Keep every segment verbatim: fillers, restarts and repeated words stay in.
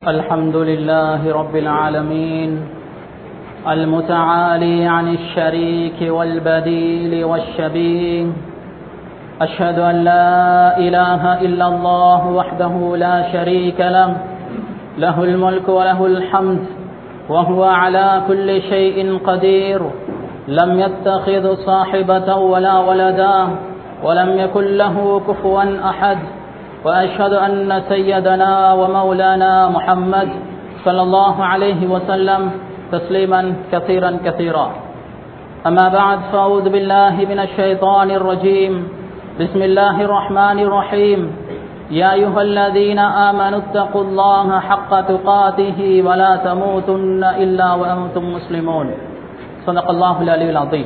الحمد لله رب العالمين المتعالي عن الشريك والبديل والشبيه. أشهد أن لا إله إلا الله وحده لا شريك له له الملك وله الحمد وهو على كل شيء قدير. لم يتخذ صاحبة ولا ولدا ولم يكن له كفوا أحد. وأشهد أن سيدنا ومولانا محمد صلى الله عليه وسلم تسليما كثيرا كثيرا. أما بعد، فأعوذ بالله من الشيطان الرجيم. بسم الله الرحمن الرحيم. يا أيها الذين آمنوا اتقوا الله حق تقاته ولا تموتن إلا وأنتم مسلمون. صدق الله العلي العظيم.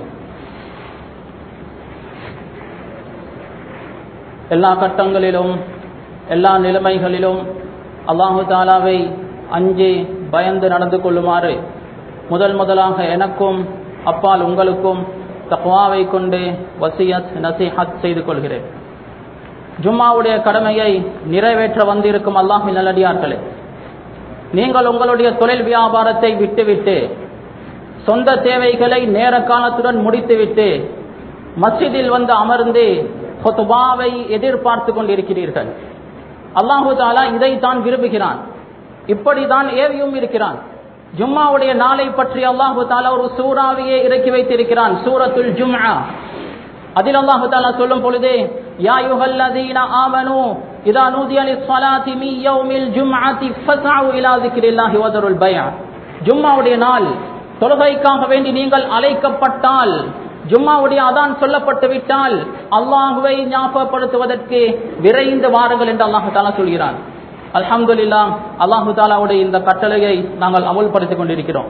எல்லா கட்டங்களிலும் எல்லா நிலைமைகளிலும் அல்லாஹு தாலாவை அஞ்சி பயந்து நடந்து கொள்ளுமாறு முதல் முதலாக எனக்கும் அப்பால் உங்களுக்கும் தக்வாவை கொண்டு வசியத் நசீஹத் செய்து கொள்கிறேன். ஜும்மாவுடைய கடமையை நிறைவேற்ற வந்திருக்கும் அல்லாஹ்வின் நல்லடியார்களே, நீங்கள் உங்களுடைய தொழில் வியாபாரத்தை விட்டுவிட்டு சொந்த தேவைகளை நேர காலத்துடன் முடித்துவிட்டு மஸ்ஜிதில் வந்து அமர்ந்து ஹுத்பாவை எதிர்பார்த்து கொண்டிருக்கிறீர்கள். அல்லாஹு தாலா இதைத்தான் விரும்புகிறான், இப்படிதான் ஏவியும் இருக்கிறான். ஜும்மாவுடைய நாளை பற்றி அல்லாஹு தாலா ஒரு சூறாவையே இறக்கி வைத்திருக்கிறான், சூரத்துல் ஜும்ஆ. அதில் அல்லாஹு தாலா சொல்லும் பொழுது, யா அய்யுஹல்லதீன ஆமனூ இதா நூதிய லிஸ்ஸலாத்தி மின் யௌமில் ஜும்ஆத்தி ஃபஸ்அஉ இலா ஸிக்ரில்லாஹி வதருல் பைஅ. ஜும்மாவுடைய நாள் தொழுகைக்காக வேண்டி நீங்கள் அழைக்கப்பட்டால், ஜும்மாவுடைய அதான் சொல்லப்பட்டு விட்டால் அல்லாஹுவை ஞாபகப்படுத்துவதற்கு விரைந்து வாருங்கள் என்று அல்லாஹு தாலா சொல்கிறான். அல்ஹம்துலில்லாஹ், அல்லாஹு தாலாவுடைய இந்த கட்டளையை நாங்கள் அமுல்படுத்திக் கொண்டிருக்கிறோம்.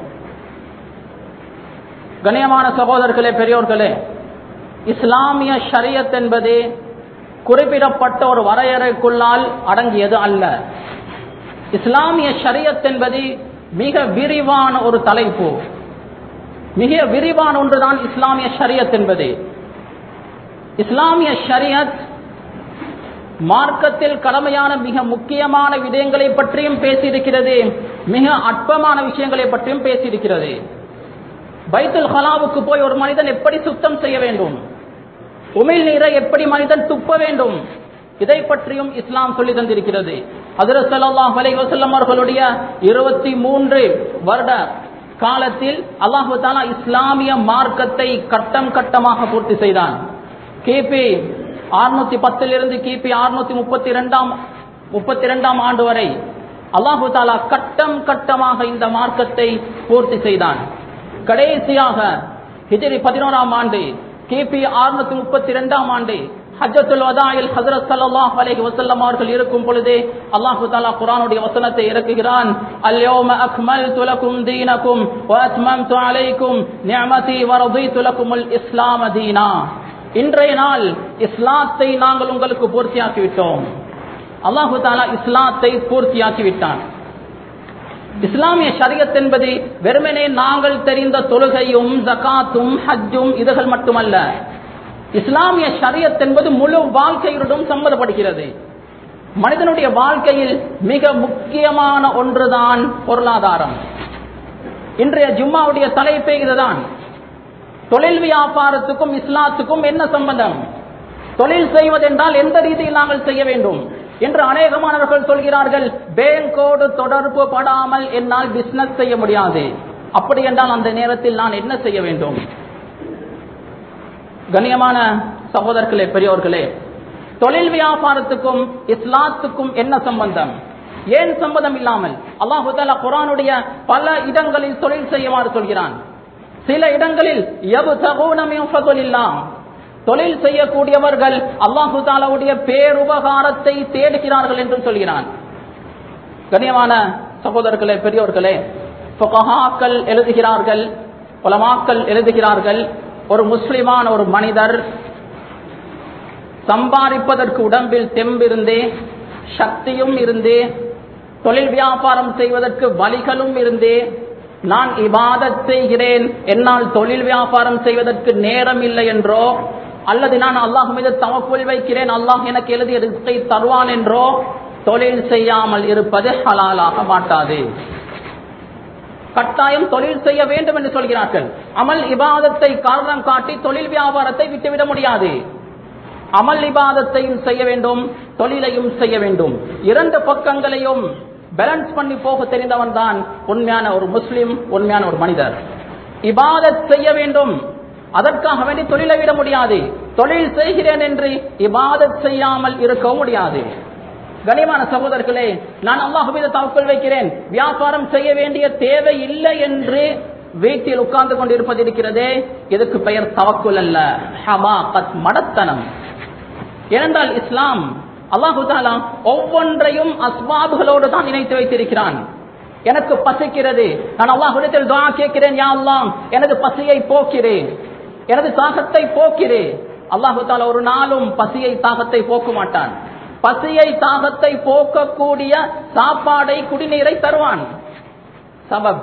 கண்ணியமான சகோதரர்களே, பெரியோர்களே, இஸ்லாமிய ஷரியத் என்பது குறிப்பிடப்பட்ட ஒரு வரையறைக்குள்ளால் அடங்கியது அல்ல. இஸ்லாமிய ஷரியத் என்பது மிக விரிவான ஒரு தலைப்பு, மிக விரிவான ஒன்றுதான் இஸ்லாமிய ஷரியத் என்பது. இஸ்லாமிய ஷரியத் மார்க்கத்தில் கடமையான மிக முக்கியமான விடயங்களை பற்றியும் பேசியிருக்கிறது, மிக அற்பமான விஷயங்களை பற்றியும் பேசியிருக்கிறது. பைத்துல் ஹலாவுக்கு போய் ஒரு மனிதன் எப்படி சுத்தம் செய்ய வேண்டும், உமிழ் நீரை எப்படி மனிதன் துப்ப வேண்டும், இதை பற்றியும் இஸ்லாம் சொல்லி தந்திருக்கிறது. ஹஜ்ரத் ஸல்லல்லாஹு அலைஹி வஸல்லம் அவர்களுடைய இருபத்தி மூன்று வருட காலத்தில் அல்லாஹு தஆலா இஸ்லாமிய மார்க்கத்தை கட்டம் கட்டமாக பூர்த்தி செய்தான். கிபி அறுநூத்தி பத்திலிருந்து கிபி அறுநூத்தி முப்பத்தி இரண்டாம் முப்பத்தி இரண்டாம் ஆண்டு வரை அல்லாஹு தஆலா கட்டம் கட்டமாக இந்த மார்க்கத்தை பூர்த்தி செய்தான். கடைசியாக ஹிஜ்ரி பதினோராம் ஆண்டு கிபி அறுநூத்தி முப்பத்தி இரண்டாம் ஆண்டு ஹஜ்ஜத்துல் வதாயில் ஹஜ்ரத் ஸல்லல்லாஹு அலைஹி வஸல்லம் அவர்கள் இருக்கும் பொழுது அல்லாஹ் தஆலா குர்ஆனுடைய வசனத்தை இறக்குகிறான். அல்-யௌம அக்மல்து லகும் தீனகும் வ அத்மம்து அலைக்கும் நிஅமதி வ ரதீது லகுமுல் இஸ்லாம தீனா. இன்றைய நாள் இஸ்லாத்தை நாங்கள் உங்களுக்கு பூர்த்தியாக்கி விட்டோம். அல்லாஹ் தஆலா இஸ்லாத்தை பூர்த்தியாக்கி விட்டான். இஸ்லாமிய ஷரியத் என்பது வெறுமனே நாங்கள் தெரிந்த தொழுகையும் ஜகாத்தும் ஹஜ்ஜும் இதுகள் மட்டுமல்ல. இஸ்லாமிய ஷரியத் என்பது முழு வாழ்க்கையுடன் சம்பந்தப்படுகிறது. மனிதனுடைய வாழ்க்கையில் மிக முக்கியமான ஒன்றுதான் பொருளாதாரம். இன்றைய ஜும்மாவுடைய தலைப்பே இதுதான். தொழில் வியாபாரத்துக்கும் இஸ்லாத்துக்கும் என்ன சம்பந்தம், தொழில் செய்வதென்றால் எந்த ரீதியில் நாங்கள் செய்ய வேண்டும் என்று அநேகமானவர்கள் சொல்கிறார்கள். பேங்கோடு தொடர்பு படாமல் என்னால் பிசினஸ் செய்ய முடியாது. அப்படி என்றால் அந்த நேரத்தில் நான் என்ன செய்ய வேண்டும்? கண்ணியமான சகோதரர்களே, பெரியோர்களே, தொழில் வியாபாரத்துக்கும் இஸ்லாத்துக்கும் என்ன சம்பந்தம், ஏன் சம்பந்தம் இல்லாமல் அல்லாஹு தஆலா குர்ஆனுடைய பல இடங்களில் தொழில் செய்யுமாறு சொல்கிறான். சில இடங்களில் யப்தகூன மின் ஃபضலில்லாஹ், தொழில் செய்யக்கூடியவர்கள் அல்லாஹு தஆலாவுடைய பேருபகாரத்தை தேடுகிறார்கள் என்று சொல்கிறான். கண்ணியமான சகோதரர்களே, பெரியோர்களே, ஃபுகஹாக்கள் எழுதுகிறார்கள், உலமாக்கள் எழுதுகிறார்கள், ஒரு முஸ்லிமான ஒரு மனிதர் சம்பாதிப்பதற்கு உடம்பில் தெம்பிருந்தே சக்தியும் இருந்தே தொழில் வியாபாரம் செய்வதற்கு வழிகளும் இருந்தே நான் இபாதத் செய்கிறேன், என்னால் தொழில் வியாபாரம் செய்வதற்கு நேரம் இல்லை என்றோ, அல்லது நான் அல்லாஹ் மீது தவக்குல் வைக்கிறேன், அல்லாஹ் எனக்கு எழுதிய ரிஸ்கை தருவான் என்றோ, தொழில் செய்யாமல் இருப்பது ஹலாலாக மாட்டாது. கட்டாயம் தொழில் செய்ய வேண்டும் என்று சொல்கிறார்கள். அமல் இபாதத்தை காரணம் காட்டி தொழில் வியாபாரத்தை விட்டுவிட முடியாது. அமல் இபாதத்தையும் செய்ய வேண்டும், தொழிலையும் செய்ய வேண்டும். இரண்டு பக்கங்களையும் பேலன்ஸ் பண்ணி போக தெரிந்தவன் தான் உண்மையான ஒரு முஸ்லிம், உண்மையான ஒரு மனிதர். இபாதத் செய்ய வேண்டும், அதற்காக வேண்டி தொழிலை விட முடியாது. தொழில் செய்கிறேன் என்று இபாதத் செய்யாமல் இருக்க முடியாது. கனிமான சகோதரர்களே, நான் அல்லாஹ் மீது தவக்கல் வைக்கிறேன், வியாபாரம் செய்ய வேண்டிய தேவை இல்லை என்று வீட்டில் உட்கார்ந்து கொண்டிருப்பது இருக்கிறதே, இதுக்கு பெயர் தவக்குல் அல்ல, ஹமாகத், மடத்தனம். ஏனென்றால் இஸ்லாம் அல்லாஹு தஆலா ஒவ்வொன்றையும் அஸ்பாபுகளோடு தான் இணைத்து வைத்திருக்கிறான். எனக்கு பசிக்கிறது, நான் அல்லாஹ்விடத்தில் துஆ கேட்கிறேன், யா அல்லாஹ் எனது பசியை போக்கிறேன், எனது தாகத்தை போக்கிறேன். அல்லாஹு தஆலா ஒரு நாளும் பசியை தாகத்தை போக்க மாட்டான். பசியை தாகத்தை போக்கக்கூடிய சாப்பாடை, குடிநீரை தருவான். சபப்.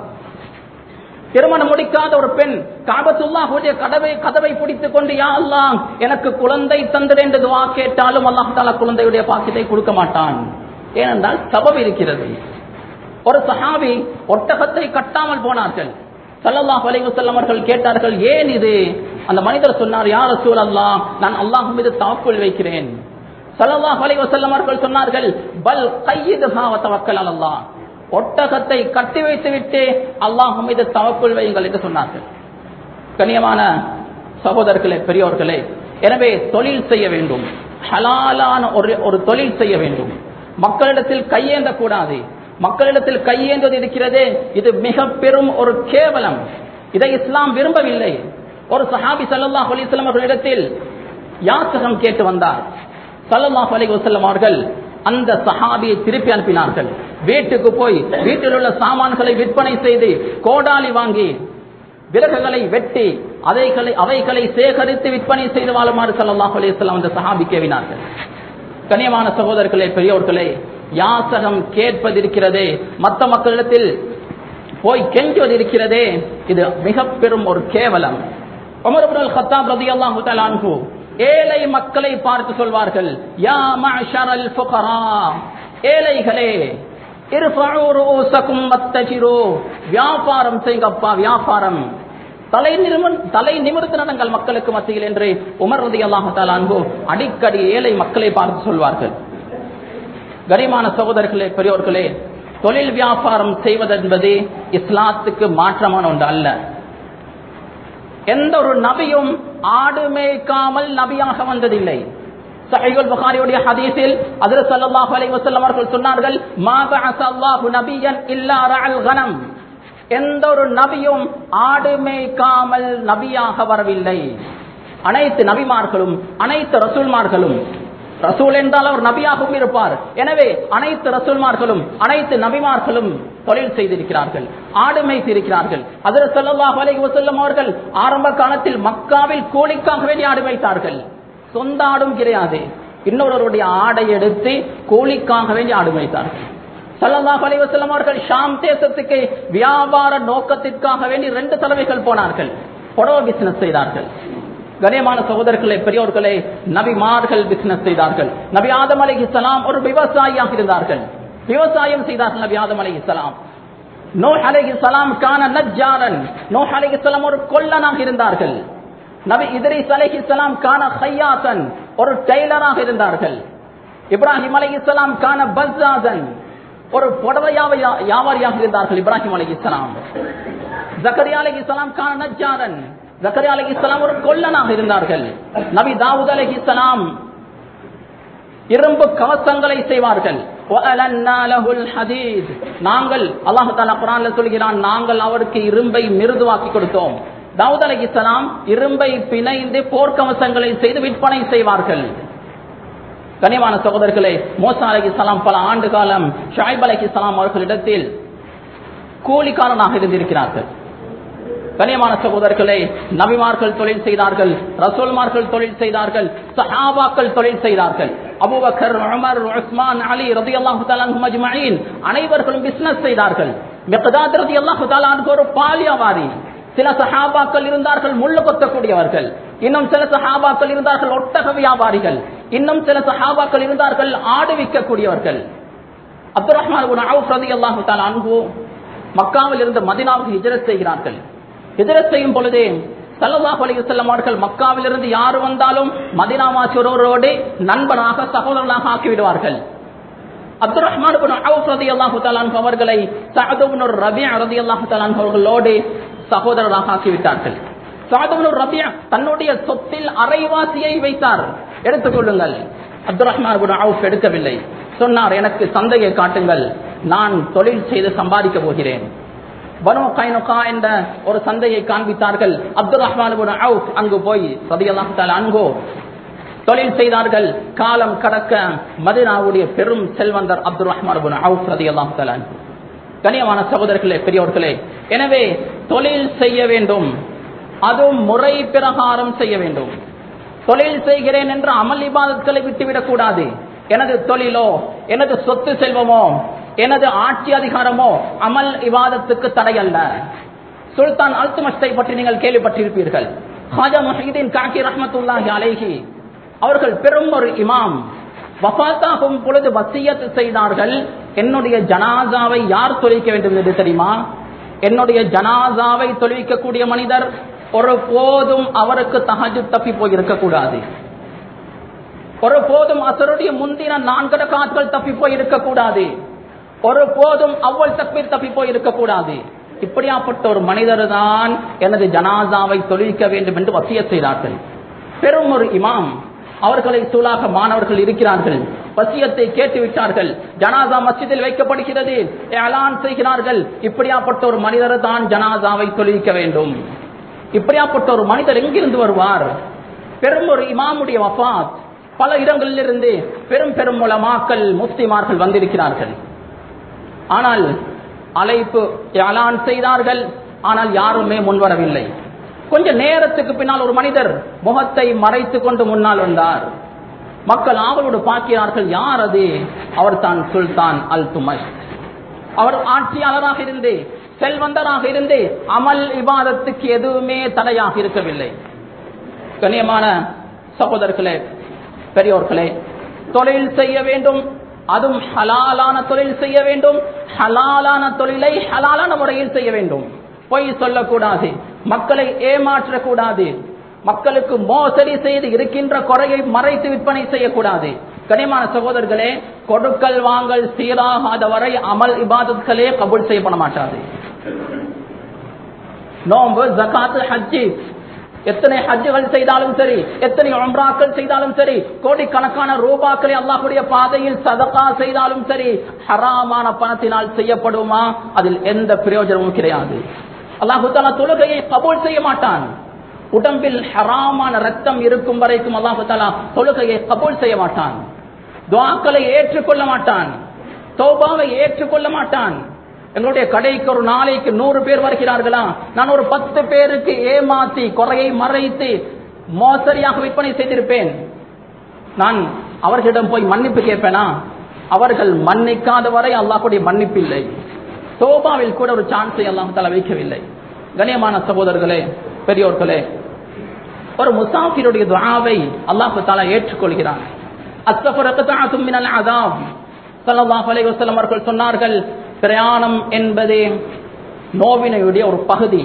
திருமணம் முடிக்காத ஒரு பெண் காபத்துல்லாஹுடைய கதவை கதவை பிடித்துக் கொண்டு யா அல்லாஹ் எனக்கு குழந்தை தந்திரு என்று துஆ கேட்டாலும் அல்லாஹ் தஆலா குழந்தையுடைய பாக்கியத்தை கொடுக்க மாட்டான். ஏனென்றால் சபப் இருக்கிறது. ஒரு சஹாபி ஒட்டகத்தை கட்டாமல் போனார்கள். ஸல்லல்லாஹு அலைஹி வஸல்லம் அவர்கள் கேட்டார்கள், ஏன் இது? அந்த மனிதர் சொன்னார், யா ரசூலல்லாஹ் நான் அல்லாஹ் மீது தவக்குல் வைக்கிறேன். ஸல்லல்லாஹு அலைஹி வஸல்லம் அவர்கள் சொன்னார்கள், பல் கையிதுஹா வ தவக்கல் அலல்லாஹ், ஒட்டகத்தை கட்டி வைத்து விட்டு அல்லாஹ் மீது தவக்குல் வையுங்கள் என்று சொன்னார்கள். கண்ணியமான சகோதரர்களே, பெரியோர்களே, எனவே தொழில் செய்ய வேண்டும், ஹலாலான ஒரு ஒரு தொழில் செய்ய வேண்டும். மக்களிடத்தில் கையேந்த கூடாது. மக்களிடத்தில் கையேந்தது இருக்கிறதே, இது மிக பெரும் ஒரு கேவலம். இதை இஸ்லாம் விரும்பவில்லை. ஒரு சஹாபி ஸல்லல்லாஹு அலைஹி வஸல்லம் அவர்களிடத்தில் யாசகம் கேட்டு வந்தார். ஸல்லல்லாஹு அலைஹி வஸல்லம் அவர்கள் அந்த சஹாபியை திருப்பி அனுப்பினார்கள். வீட்டுக்கு போய் வீட்டில் உள்ள சாமான்களை விற்பனை செய்து கோடாலி வாங்கி விறகுகளை வெட்டி அவைகளை அவைகளை சேகரித்து விற்பனை செய்து வாழுமாறு ஸல்லல்லாஹு அலைஹி வஸல்லம் அந்த சஹாபி கேவினார்கள். கண்ணியமான சகோதரர்களே, பெரியோர்களே, யாசகம் கேட்பது இருக்கிறதே, மற்ற மக்களிடத்தில் போய் கெஞ்சுவது இருக்கிறதே, இது மிக பெரும் ஒரு கேவலம். உமர் இப்னு அல்-கத்தாப் ரலியல்லாஹு தஆலா அன்ஹு ஏழை மக்களை பார்த்து சொல்வார்கள், யா மஅஷரல் ஃபுகரா, ஏழைகளே, இர்ஃபஉ ரூஸக்கும் வத்தஜிரு, வியாபாரம் செய்யுங்கப்பா, வியாபாரம், தலை நிமிர்ந்து தலை நிமிர்ந்து நடங்கள் மக்களுக்கு மத்தியில் என்று உமர் ரலியல்லாஹு தஆலா அன்ஹு அடிக்கடி ஏழை மக்களை பார்த்து சொல்வார்கள். கனிமான சகோதரர்களே, பெரியோர்களே, தொழில் வியாபாரம் செய்வது என்பது இஸ்லாத்துக்கு மாற்றமான ஒன்று அல்ல. எந்த ஒரு நபியும் ஆடு மேய்க்காமல் நபியாக வந்ததில்லை. சஹீஹுல் புகாரியுடைய ஹதீஸில் ஹஜ்ரத் ஸல்லல்லாஹு அலைஹி வஸல்லம் அவர்கள் சொன்னார்கள், மா பஅஸல்லாஹு நபியன் இல்லா ரஅல் கனம், எந்த ஒரு நபியும் ஆடு மேய்க்காமல் நபியாக வரவில்லை. அனைத்து நபிமார்களும் அனைத்து ரசூல்மார்களும், ரசூல் என்றால் அவர் நபியாகவும் இருப்பார், எனவே அனைத்து ரசூல்மார்களும் அனைத்து நபிமார்களும் தொழில் செய்திருக்கிறார்கள், ஆடு மேய்த்திருக்கிறார்கள். ஹஜ்ரத் ஸல்லல்லாஹு அலைஹி வஸல்லம் அவர்கள் ஆரம்ப காலத்தில் மக்காவில் கூலிக்காக வேண்டி ஆடு மேய்த்தார்கள். சொந்த ஆடும் கிடையாது, இன்னொருவருடைய ஆடை எடுத்து கூலிக்காக வேண்டி ஆடு மேய்த்தார்கள். ஸல்லல்லாஹு அலைஹி வஸல்லம் அவர்கள் ஷாம் தேசத்துக்கு வியாபார நோக்கத்திற்காக வேண்டி ரெண்டு தடவைகள் போனார்கள், புடவை பிசினஸ் செய்தார்கள். கண்ணியமான சகோதரர்களே, பெரியோர்களே, நபிமார்கள் பிசினஸ் செய்தார்கள். நபி ஆதம் அலைஹிஸ்ஸலாம் ஒரு விவசாயியாக இருந்தார்கள், விவசாயம் செய்தார்கள் நபி ஆதம் அலைஹிஸ்ஸலாம். நூஹ் அலைஹிஸ்ஸலாம் கான நஜ்ஜாரன், நூஹ் அலைஹிஸ்ஸலாம் ஒரு கொல்லனாக இருந்தார்கள். நபி இத்ரீஸ் அலைஹிஸ்ஸலாம் கான ஹய்யாசன், ஒரு டெய்லராக இருந்தார்கள். இப்ராஹிம் அலைஹிஸ்ஸலாம் கான பஸ்ஸாசன், ஒரு புடவை வியாபாரியாக இருந்தார்கள் இப்ராஹிம் அலைஹிஸ்ஸலாம். ஜக்கரியா அலைஹிஸ்ஸலாம் கான நஜ்ஜாரன், ஜக்கரியா அலைஹிஸ்ஸலாம் ஒரு கொல்லனாக இருந்தார்கள். நபி தாவூத் அலைஹிஸ்ஸலாம் இரும்பு கவசங்களை செய்வார்கள். நாங்கள், அல்லாஹ் தஆலா குர்ஆன்ல சொல்கிறான், நாங்கள் அவருக்கு இரும்பை மிருதுவாக்கி கொடுத்தோம். தாவூத் அலைஹிஸ்ஸலாம் இரும்பை பிணைந்து போர்க்கவசங்களை செய்து விற்பனை செய்வார்கள். கனிவான சகோதரர்களே, மூசா அலைஹிஸ்ஸலாம் பல ஆண்டு காலம் ஷுஐப் அலைஹிஸ்ஸலாம் அவர்களிடத்தில் கூலிக்காரனாக இருந்திருக்கிறார்கள். கனியமான சகோதரர்களே, நபிமார்கள் தொழில் செய்தார்கள், ரசூல்மார்கள் தொழில் செய்தார்கள், சஹாபாக்கள் தொழில் செய்தார்கள். அபூபக்கர், உமர், உஸ்மான், அலி ரலியல்லாஹு தஆலா அன்ஹும் அஜ்மஈன் அனைவர்களும் பிசினஸ் செய்தார்கள். மிக்தாத் ரலியல்லாஹு தஆலா அன்ஹு ஒரு பால் வியாபாரி. சில சஹாபாக்கள் இருந்தார்கள் முள்ளு கொத்தக்கூடியவர்கள், இன்னும் சில சஹாபாக்கள் இருந்தார்கள் ஒட்டக வியாபாரிகள், இன்னும் சில சஹாபாக்கள் இருந்தார்கள் ஆடு விற்கக்கூடியவர்கள். அப்துல் ரஹ்மான் இப்னு அவுஃப் ரலியல்லாஹு தஆலா அன்ஹு மக்காவில் இருந்து மதீனாவுக்கு ஹிஜ்ரத் செய்கிறார்கள். ஹிஜ்ரத் செய்யும் பொழுது ஸல்லல்லாஹு அலைஹி வஸல்லம் அவர்கள் மக்காவில் இருந்து யார் வந்தாலும் மதீனா வாசியோரோடு நண்பனாக சகோதரனாக ஆக்கிவிடுவார்கள். அப்துல் ரஹ்மான் இப்னு அவுஃப் ரலியல்லாஹு தஆலா அன்ஹு அவர்களை சஅத் இப்னு ரபீஅ ரலியல்லாஹு தஆலா அன்ஹு அவர்களோடு சகோதரராக ஆக்கிவிட்டார்கள். சஅத் இப்னு ரபீஅ தன்னுடைய சொத்தில் அரைவாசியை வைத்தார். எடுத்துக்கொள்ளுங்கள். அப்துல் ரஹ்மான் இப்னு அவுஃப் எடுக்கவில்லை. சொன்னார், எனக்கு சந்தையை காட்டுங்கள், நான் தொழில் செய்து சம்பாதிக்க போகிறேன். பனு கைனுகா என்ற ஒரு சந்தையை காண்பித்தார்கள். அப்துல் ரஹ்மான் இப்னு அவுஃப் அங்கு போய் ரலியல்லாஹு தஆலா அன்ஹு தொழில் செய்தார்கள். காலம் கடக்க மதீனாவுடைய பெரும் செல்வந்தர் அப்துல் ரஹ்மான் இப்னு அவுஃப் ரலியல்லாஹு தஆலா அன்ஹு. கனியமான சகோதரர்களே, பெரியோர்களே, எனவே தொழில் செய்ய வேண்டும், அதுவும் முறை பிரகாரம் செய்ய வேண்டும். தொழில் செய்கிறேன் என்ற அமல் இபாதத்களை விட்டுவிடக் கூடாது. எனது தொழிலோ, எனது சொத்து செல்வமோ, எனது ஆட்சி அதிகாரமோ அமல் இபாதத்துக்கு தடை அல்ல. சுல்தான் அல்துமஷ்தை பற்றி நீங்கள் கேள்விப்பட்டிருப்பீர்கள். ஹாஜா முஹிதீன் காக்கி ரஹ்மத்துல்லாஹி அலைஹி அவர்கள் பெரும் ஒரு இமாம். வஃபாத்தாகும் பொழுது வசியத் செய்தார்கள், என்னுடைய ஜனாசாவை யார் தொழிக்க வேண்டும் என்று தெரியுமா? என்னுடைய ஜனாசாவை தொழிக்கக்கூடிய மனிதர் ஒரு போதும் அவருக்கு தஹஜ்ஜுத் தப்பி போயிருக்க கூடாது. ஒரு போதும் அசருடைய முந்தின நான்கு ரக்காத்கள் தப்பி போய் இருக்க கூடாது. ஒரு போதும் அவ்வல் தக்பீர் தப்பி போய் இருக்க கூடாது. இப்படியாப்பட்ட ஒரு மனிதர் தான் எனது ஜனாசாவை தொழிக்க வேண்டும் என்று வசியத் செய்தார்கள். பெரும் ஒரு இமாம். அவர்களை சூழாக மாணவர்கள் இருக்கிறார்கள். வசியத்தை கேட்டு விட்டார்கள். ஜனாசா மஸ்ஜிதில் வைக்கப்படுகிறது, ஏலான் செய்கிறார்கள். இப்படியாப்பட்ட ஒரு மனிதர் தான் ஜனாசாவை தொழிக்க வேண்டும். இப்படியாப்பட்ட ஒரு மனிதர் எங்கிருந்து வருவார்? பெரும் ஒரு இமாமுடைய வஃபாத். பல இடங்களில் இருந்து பெரும் பெரும் உலமாக்கள், முஃப்திமார்கள் வந்திருக்கிறார்கள். ஆனால் அழைப்பு ஏலான் செய்தார்கள். ஆனால் யாருமே முன்வரவில்லை. கொஞ்ச நேரத்துக்கு பின்னால் ஒரு மனிதர் முகத்தை மறைத்துக் கொண்டு முன்னால் வந்தார். மக்கள் ஆவலோடு பார்க்கிறார்கள், யார் அது? அவர் தான் சுல்தான் அல்துமஷ். அவர் ஆட்சியாளராக இருந்து, செல்வந்தராக இருந்து, அமல் இபாதத்துக்கு எதுவுமே தடையாக இருக்கவில்லை. கண்ணியமான சகோதரர்களே, பெரியோர்களே, தொழில் செய்ய வேண்டும், அதுவும் ஹலாலான தொழில் செய்ய வேண்டும். ஹலாலான தொழிலை ஹலாலான முறையில் செய்ய வேண்டும். பொய் சொல்லக்கூடாது, மக்களை ஏமாற்றக்கூடாது, மக்களுக்கு மோசடி செய்து இருக்கின்ற குறையை மறைத்து விற்பனை செய்யக்கூடாது. கனிமான சகோதரர்களே, கொடுக்கல் வாங்கல் சீராகாத வரை அமல் இபாதத்களே கபூல் செய்யப்பட மாட்டாது. நோன்பு, ஜகாத், ஹஜ்ஜி, எத்தனை ஹஜ்ஜுகள் செய்தாலும் சரி, எத்தனை உம்ராக்கள் செய்தாலும் சரி, கோடிக்கணக்கான ரூபாக்களை அல்லாஹ்வுடைய பாதையில் சதகா செய்தாலும் சரி, ஹராமான பணத்தினால் செய்யப்படுமா? அதில் எந்த பிரயோஜனமும் கிடையாது. அல்லாஹ் தஆலா தொழுகையை கபூல் செய்ய மாட்டான். உடம்பில் ஹராமான ரத்தம் இருக்கும் வரைக்கும் அல்லாஹ் தஆலா தொழுகையை கபூல் செய்ய மாட்டான். துஆக்களை ஏற்றுக்கொள்ள மாட்டான். தௌபாவை ஏற்றுக்கொள்ள மாட்டான். எங்களுடைய கடைக்கு ஒரு நாளைக்கு நூறு பேர் வருகிறார்களா, நான் ஒரு பத்து பேருக்கு ஏமாத்தி குறையை மறைத்து மோசடியாக விற்பனை செய்திருப்பேன். நான் அவர்களிடம் போய் மன்னிப்பு கேட்பேனா? அவர்கள் மன்னிக்காத வரை அல்லாஹ்வுடைய மன்னிப்பு இல்லை. தௌபாவில் கூட ஒரு சான்ஸை அல்லாஹ் தஆலா வைக்கவில்லை. கண்ணியமான சகோதரர்களே, பெரியோர்களே, ஒரு முசாஃபிருடைய துஆவை அல்லாஹ் தஆலா ஏற்றுக்கொள்கிறான். அஸ்ஸஃபரு கத்அத்தும் மினல் அஸாப். ஸல்லல்லாஹு அலைஹி வஸல்லம் அவர்கள் சொன்னார்கள், பிரயாணம் என்பது நோவினையுடைய ஒரு பகுதி.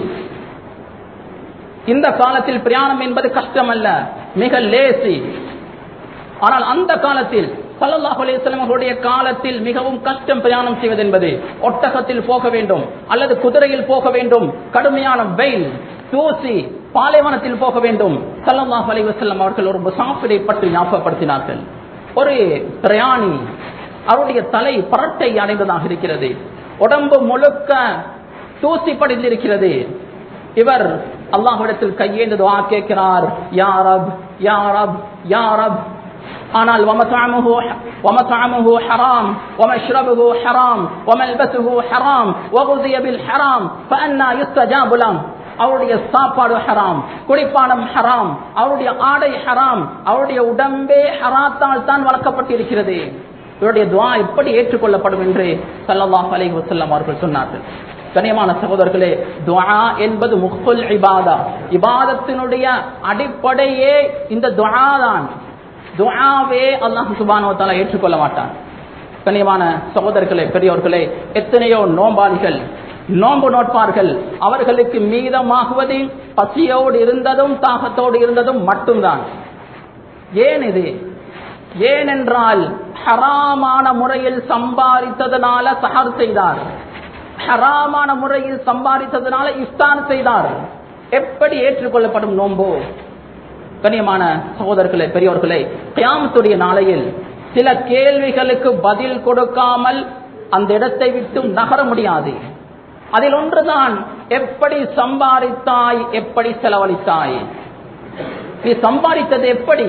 இந்த காலத்தில் பிரயாணம் என்பது கஷ்டம் அல்ல, மிக லேசி. ஆனால் அந்த காலத்தில் ஸல்லல்லாஹு அலைஹி வஸல்லம் அவர்களுடைய காலத்தில் மிகவும் கஷ்டம் பிரயாணம் செய்வது என்பது. ஒட்டகத்தில் போக வேண்டும் அல்லது குதிரையில் போக வேண்டும், கடுமையான வெயில், தூசி, பாலைவனத்தில் போக வேண்டும். ஸல்லல்லாஹு அலைஹி வஸல்லம் அவர்கள் ஒரு முசாஃபிரை பற்றி ஞாபகப்படுத்தினார்கள். ஒரு பிரயாணி, அவருடைய தலை பரட்டை அடைந்ததாக இருக்கிறது, உடம்பு முழுக்க தூசி படிந்திருக்கிறது. இவர் அல்லாஹ்விடத்தில் கையேந்து துஆ கேட்கிறார், யா ரப் யா ரப் யா ரப். ஆனால் வமத்அமுஹு வமத்அமுஹு ஹராம் வமஷ்ரபுஹு ஹராம் வமல்பசுஹு ஹராம் வகுதிய பில் ஹராம் ஃபஅன்னா யுஸ்தஜாபு லஹு. அவருடைய சாப்பாடு ஹராம், குடிப்பானம் ஹராம், அவருடைய ஆடை ஹராம், அவருடைய உடம்பே ஹராத்தால் தான் வளர்க்கப்பட்டிருக்கிறது. இவருடைய துஆ எப்படி ஏற்றுக்கொள்ளப்படும் என்று ஸல்லல்லாஹு அலைஹி வஸல்லம் அவர்கள் சொன்னார்கள். கண்ணியமான சகோதரர்களே, துஆ என்பது முஹ்ஃபுல் இபாதா, இபாதத்தினுடைய அடிப்படையே இந்த துஆ தான். துஆவே அல்லாஹ் சுப்ஹானஹு வ தஆலா ஏற்றுக்கொள்ள மாட்டான். கண்ணியமான சகோதரர்களே, பெரியோர்களே, எத்தனையோ நோம்பாளிகள் நோன்பு நோட்பார்கள். அவர்களுக்கு மீதமாகுவது பசியோடு இருந்ததும் தாகத்தோடு இருந்ததும் மட்டும்தான். ஏன் இது? ஏனென்றால் ஹராமான முறையில் சம்பாதித்ததனால சஹர் செய்தார், ஹராமான முறையில் சம்பாதித்ததனால இஃப்தார் செய்தார். எப்படி ஏற்றுக்கொள்ளப்படும் நோன்பு? கண்ணியமான சகோதரர்களே, பெரியோர்களே, கியாமத்துடைய நாளையில் சில கேள்விகளுக்கு பதில் கொடுக்காமல் அந்த இடத்தை விட்டு நகர முடியாது. அதில் ஒன்றுதான், எப்படி சம்பாதித்தாய், எப்படி செலவழித்தாய், நீ சம்பாதித்தது எப்படி,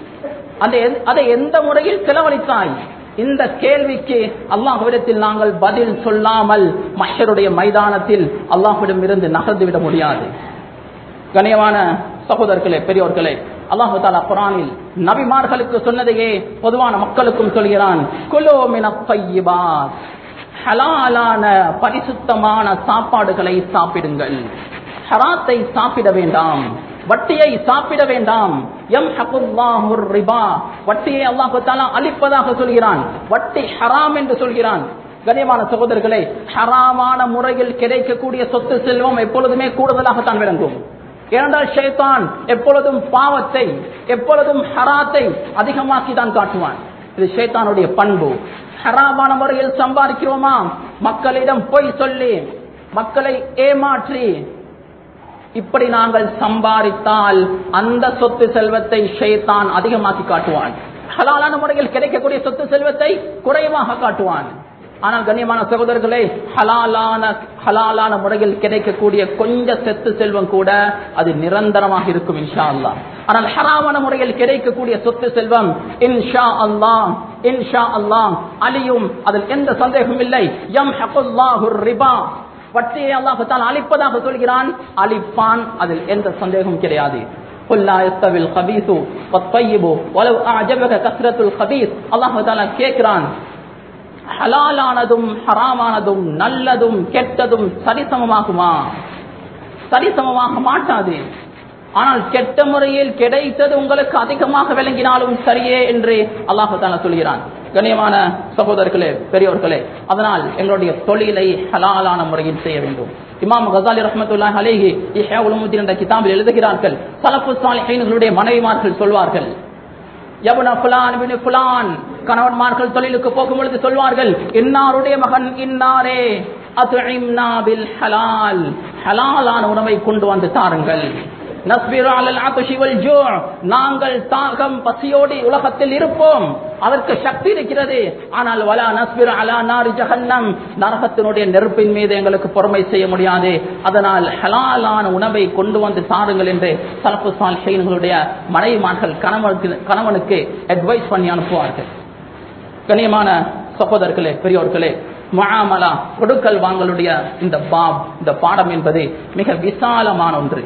அதை எந்த முறையில் செலவழித்தாய்? இந்த கேள்விக்கு அல்லாஹ்விடத்தில் நாங்கள் பதில் சொல்லாமல் மஹ்ஷருடைய மைதானத்தில் அல்லாஹ்விடம் இருந்து நகர்ந்து விட முடியாது. கண்ணியமான சகோதரர்களே, பெரியோர்களே, அல்லாஹ் தஆலா குர்ஆனில் நபிமார்களுக்கு சொன்னதையே பொதுவான மக்களுக்கும் சொல்கிறான். குலூ மினத் தய்யிபாத், ஹலாலான பரிசுத்தமான சாப்பாடுகளை சாப்பிடுங்கள், ஹராத்தை சாப்பிட வேண்டாம், வட்டியை சாப்பிட வேண்டாம். யம்ஹகுல்லாஹுர் ரிபா, வட்டியை அல்லாஹ் தஆலா அழிப்பதாக சொல்கிறான், வட்டி ஹராம் என்று சொல்கிறான். கண்ணியமான சகோதரர்களே, ஹராமான முறையில் கிடைக்கக்கூடிய சொத்து செல்வம் எப்பொழுதுமே கூடுதலாகத்தான் விளங்கும். ஏனென்றால் ஷைத்தான் எப்பொழுதும் பாவத்தை, எப்பொழுதும் ஹராத்தை அதிகமாக்கி தான் காட்டுவான். இது ஷைத்தானுடைய பண்பு. ஹராமான முறையில் சம்பாதிக்கிறோமா, மக்களிடம் பொய் சொல்லி, மக்களை ஏமாற்றி, இப்படி நாங்கள் சம்பாதித்தால் அந்த சொத்து செல்வத்தை ஷைத்தான் அதிகமாக்கி காட்டுவான். ஹலாலான முறையில் கிடைக்கக்கூடிய சொத்து செல்வத்தை குறைவாக காட்டுவான். ஆனால் கண்ணியமான சகோதரர்களே, ஹலாலான ஹலாலான முறையில் கிடைக்கக்கூடிய கொஞ்ச சொத்து செல்வம் கூட அது நிரந்தரமாக இருக்கும் இன்ஷா அல்லாஹ். ஆனால் ஹராமான முறையில் கிடைக்கக்கூடிய சொத்து செல்வம் இன்ஷா அல்லாஹ் இன்ஷா அல்லாஹ் அலியும், அதில் எந்த சந்தேகமும் இல்லை. யம்ஹகுல்லாஹுர் ரிபா, வட்டியை அல்லாஹ் தஆலா அழிப்பதாக சொல்கிறான், அழிப்பான், அதில் எந்த சந்தேகமும் கிடையாது. குல் லா யஸ்தவில் கபீஸு வத்-தய்யிபு வலவ் அஅஜபக கஸ்ரத்துல் கபீஸ். அல்லாஹ் தஆலா கேட்கிறான், ஹலாலானதும் ஹராமானதும் நல்லதும் கெட்டதும் சரிசமமாகுமா? சரிசமமாக மாட்டாது. ஆனால் கெட்ட முறையில் கிடைத்தது உங்களுக்கு அதிகமாக விளங்கினாலும் சரியே என்று அல்லாஹ் தஆலா சொல்கிறான். கண்ணியமான சகோதரர்களே, பெரியோர்களே, அதனால் எங்களுடைய தொழிலை ஹலாலான முறையில் செய்ய வேண்டும். இமாம் கஸாலி ரஹ்மத்துல்லாஹி அலைஹி இஹ்யா உலூமுத்தீன் என்ற கிதாபில் எழுதுகிறார்கள், ஸலஃபுஸ் ஸாலிஹீன்களுடைய மனைவிமார்கள் சொல்வார்கள், யப்ன ஃபுலான் பின் ஃபுலான், கணவன்மார்கள் தொழிலுக்கு போகும் பொழுது சொல்வார்கள், இன்னாருடைய மகன் இன்னாரே, அத்இம்னா பில் ஹலால், ஹலாலான உணவை கொண்டு வந்து தாருங்கள். நஸ்பிரு அலல் அத்ஷி வல் ஜூ, நாங்கள் தாகம் பசியோடு உலகத்தில் இருப்போம், அதற்கு சக்தி இருக்கிறது. ஆனால் வலா நஸ்பிரு அலா நாரி ஜஹன்னம், நரகத்தினுடைய நெருப்பின் மீது எங்களுக்கு பொறுமை செய்ய முடியாது. அதனால் ஹலாலான உணவை கொண்டு வந்து தாருங்கள் என்று ஸலஃபுஸ் ஸாலிஹீன்களுடைய மனைவிமார்கள் கணவனுக்கு கணவனுக்கு அட்வைஸ் பண்ணி அனுப்புவார்கள். கண்ணியமான சகோதரர்களே, பெரியோர்களே, முஆமலா, கொடுக்கல் வாங்கலுடைய இந்த பாப், இந்த பாடம் என்பது மிக விசாலமான ஒன்று.